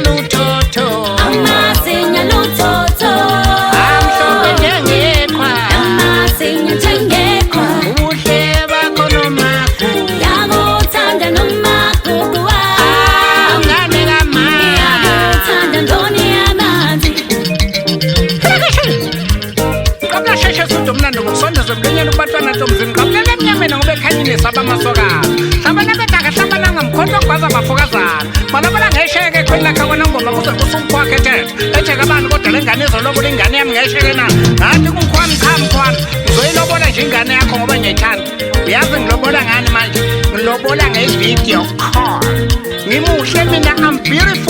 lutho Amasinya lutho amhlophe njengeqhwa Amasinya njengeqhwa ubuhle bakho nomakho Yakuthanda nomagugu wami ngane kamama Yakuthanda ndoni yamanzi Qabla sheshe sudo mnandi ngokusondeza emlonyeni kubatwana ntombazini qabulela emnyameni ngoba ekhanyeni sabamasoka hlabana betaka hlabana ngamkhonto ngbaza bafokazana malabala ngesheke khona lakha wena ngoma kuze kusumkhwakhe thethe etheka abantu kodwa lengane izolobola ingane yami ngesheke na ngathi kumkhwami cha mkhwami uzoyilobola nje ingane yakho ngoba ngiyayithanda uyazi ngilobola ngani manje ngilobola ngevideo call ngimuhle mina I'm beautiful